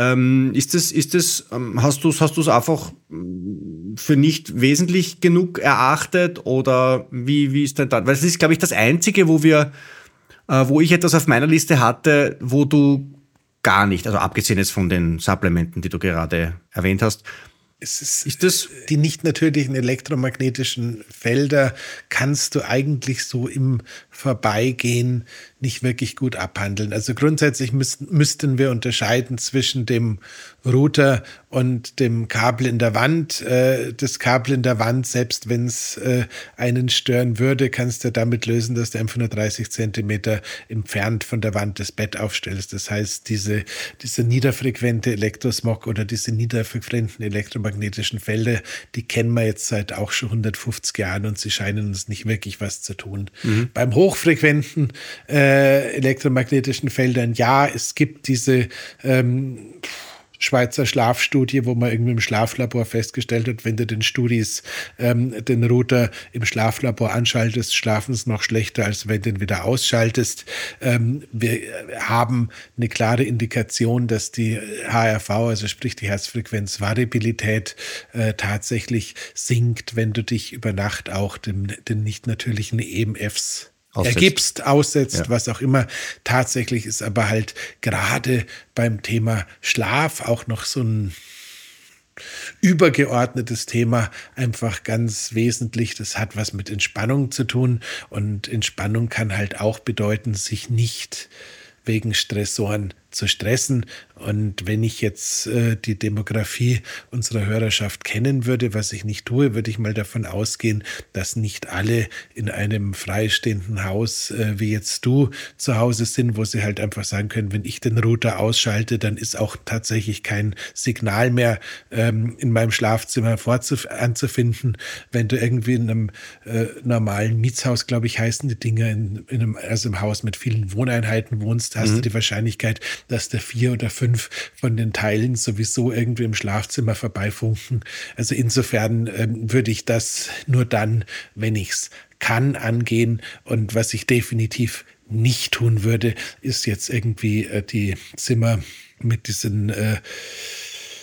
S4: hast du es einfach für nicht wesentlich genug erachtet oder wie ist denn da? Weil das ist, glaube ich, das Einzige, wo ich etwas auf meiner Liste hatte, wo du gar nicht, also abgesehen jetzt von den Supplementen, die du gerade erwähnt hast.
S3: Ist das die nicht natürlichen elektromagnetischen Felder kannst du eigentlich so im Vorbeigehen nicht wirklich gut abhandeln. Also grundsätzlich müssten wir unterscheiden zwischen dem Router und dem Kabel in der Wand. Das Kabel in der Wand, selbst wenn es einen stören würde, kannst du damit lösen, dass du einfach nur 30 Zentimeter entfernt von der Wand das Bett aufstellst. Das heißt, diese niederfrequente Elektrosmog oder diese niederfrequenten elektromagnetischen Felder, die kennen wir jetzt seit auch schon 150 Jahren und sie scheinen uns nicht wirklich was zu tun. Mhm. Beim hochfrequenten elektromagnetischen Feldern, ja, es gibt diese Schweizer Schlafstudie, wo man irgendwie im Schlaflabor festgestellt hat, wenn du den Studis den Router im Schlaflabor anschaltest, schlafen sie noch schlechter, als wenn du den wieder ausschaltest. Wir haben eine klare Indikation, dass die HRV, also sprich die Herzfrequenzvariabilität, tatsächlich sinkt, wenn du dich über Nacht auch den nicht natürlichen EMFs aussetzt, was auch immer. Tatsächlich ist aber halt gerade beim Thema Schlaf auch noch so ein übergeordnetes Thema einfach ganz wesentlich. Das hat was mit Entspannung zu tun und Entspannung kann halt auch bedeuten, sich nicht wegen Stressoren zu stressen. Und wenn ich jetzt die Demografie unserer Hörerschaft kennen würde, was ich nicht tue, würde ich mal davon ausgehen, dass nicht alle in einem freistehenden Haus wie jetzt du zu Hause sind, wo sie halt einfach sagen können, wenn ich den Router ausschalte, dann ist auch tatsächlich kein Signal mehr in meinem Schlafzimmer anzufinden. Wenn du irgendwie in einem normalen Mietshaus, glaube ich, heißen die Dinger, also im Haus mit vielen Wohneinheiten wohnst, hast du die Wahrscheinlichkeit, dass da 4 oder 5 von den Teilen sowieso irgendwie im Schlafzimmer vorbeifunken. Also insofern würde ich das nur dann, wenn ich es kann, angehen. Und was ich definitiv nicht tun würde, ist jetzt irgendwie die Zimmer mit diesen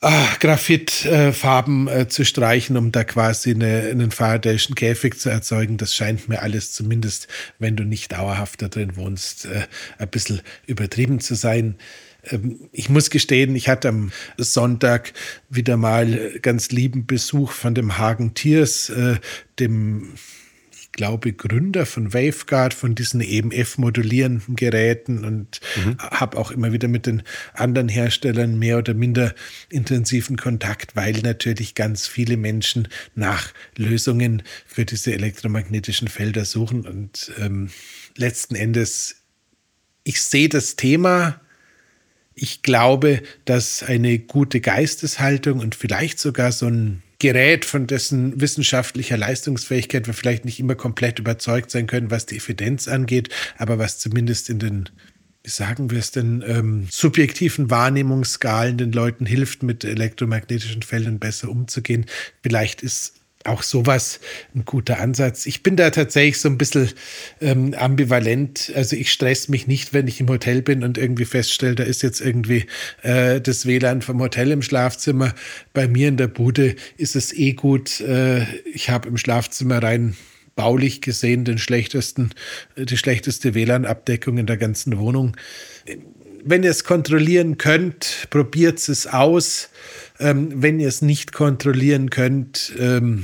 S3: Graphitfarben zu streichen, um da quasi einen Faradayschen Käfig zu erzeugen. Das scheint mir alles, zumindest wenn du nicht dauerhaft da drin wohnst, ein bisschen übertrieben zu sein. Ich muss gestehen, ich hatte am Sonntag wieder mal ganz lieben Besuch von dem Hagen Thiers, dem, ich glaube, Gründer von Waveguard, von diesen EMF-modulierenden Geräten, und habe auch immer wieder mit den anderen Herstellern mehr oder minder intensiven Kontakt, weil natürlich ganz viele Menschen nach Lösungen für diese elektromagnetischen Felder suchen. Und letzten Endes, ich sehe das Thema. Ich glaube, dass eine gute Geisteshaltung und vielleicht sogar so ein Gerät, von dessen wissenschaftlicher Leistungsfähigkeit wir vielleicht nicht immer komplett überzeugt sein können, was die Evidenz angeht, aber was zumindest in den, wie sagen wir es denn, subjektiven Wahrnehmungsskalen den Leuten hilft, mit elektromagnetischen Feldern besser umzugehen. Vielleicht ist auch sowas ein guter Ansatz. Ich bin da tatsächlich so ein bisschen ambivalent. Also ich stress mich nicht, wenn ich im Hotel bin und irgendwie feststelle, da ist jetzt irgendwie das WLAN vom Hotel im Schlafzimmer. Bei mir in der Bude ist es gut. Ich habe im Schlafzimmer rein baulich gesehen die schlechteste WLAN-Abdeckung in der ganzen Wohnung. Wenn ihr es kontrollieren könnt, probiert es aus. Wenn ihr es nicht kontrollieren könnt,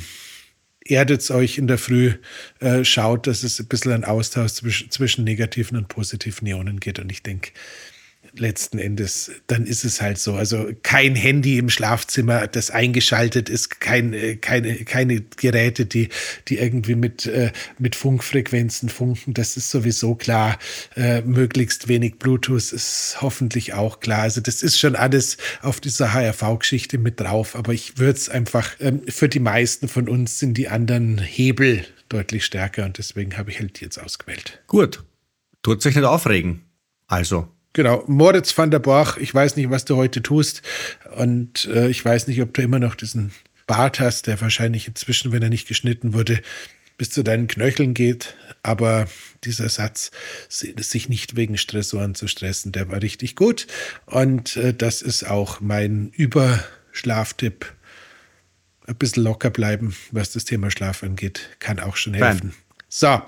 S3: erdet es euch in der Früh, schaut, dass es ein bisschen ein Austausch zwischen negativen und positiven Ionen geht. Und ich denke, letzten Endes, dann ist es halt so. Also kein Handy im Schlafzimmer, das eingeschaltet ist, keine Geräte, die irgendwie mit Funkfrequenzen funken. Das ist sowieso klar. Möglichst wenig Bluetooth ist hoffentlich auch klar. Also das ist schon alles auf dieser HRV-Geschichte mit drauf. Aber ich würde es einfach, für die meisten von uns sind die anderen Hebel deutlich stärker. Und deswegen habe ich halt jetzt ausgewählt.
S4: Gut. Tut sich nicht aufregen. Also.
S3: Genau, Moritz van der Borch, ich weiß nicht, was du heute tust, und ich weiß nicht, ob du immer noch diesen Bart hast, der wahrscheinlich inzwischen, wenn er nicht geschnitten wurde, bis zu deinen Knöcheln geht, aber dieser Satz, sich nicht wegen Stressoren zu stressen, der war richtig gut, und das ist auch mein Überschlaftipp. Ein bisschen locker bleiben, was das Thema Schlaf angeht, kann auch schon helfen.
S4: So.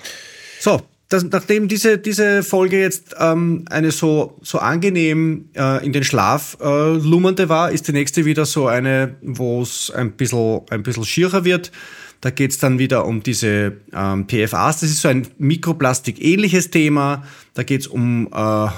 S4: Nachdem diese Folge jetzt eine so angenehm in den Schlaf lummernde war, ist die nächste wieder so eine, wo es ein bisschen schierer wird. Da geht es dann wieder um diese PFAs. Das ist so ein Mikroplastik-ähnliches Thema. Da geht es um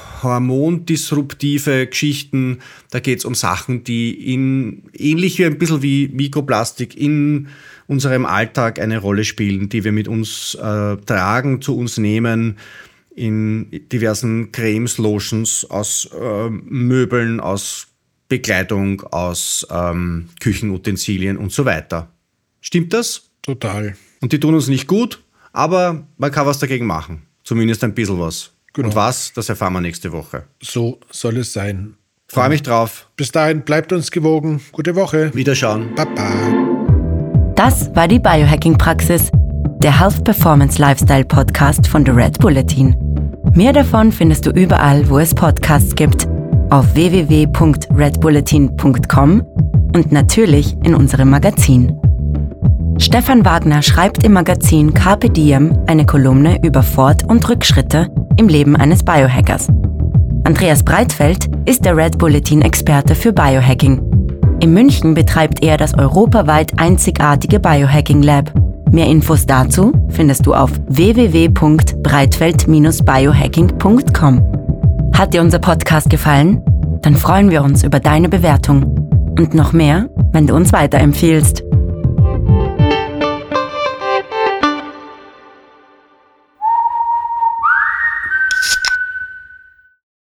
S4: hormondisruptive Geschichten. Da geht es um Sachen, die ähnlich wie ein bisschen wie Mikroplastik in unserem Alltag eine Rolle spielen, die wir mit uns tragen, zu uns nehmen, in diversen Cremes, Lotions, aus Möbeln, aus Bekleidung, aus Küchenutensilien und so weiter. Stimmt das?
S3: Total.
S4: Und die tun uns nicht gut, aber man kann was dagegen machen. Zumindest ein bisschen was. Genau. Und was, das erfahren wir nächste Woche.
S3: So soll es sein.
S4: Freue mich drauf.
S3: Bis dahin, bleibt uns gewogen. Gute Woche.
S4: Wiederschauen.
S3: Baba.
S1: Das war die Biohacking-Praxis, der Health Performance Lifestyle Podcast von The Red Bulletin. Mehr davon findest du überall, wo es Podcasts gibt, auf www.redbulletin.com und natürlich in unserem Magazin. Stefan Wagner schreibt im Magazin Carpe Diem eine Kolumne über Fort- und Rückschritte im Leben eines Biohackers. Andreas Breitfeld ist der Red Bulletin-Experte für Biohacking. In München betreibt er das europaweit einzigartige Biohacking Lab. Mehr Infos dazu findest du auf www.breitfeld-biohacking.com. Hat dir unser Podcast gefallen? Dann freuen wir uns über deine Bewertung. Und noch mehr, wenn du uns weiterempfiehlst.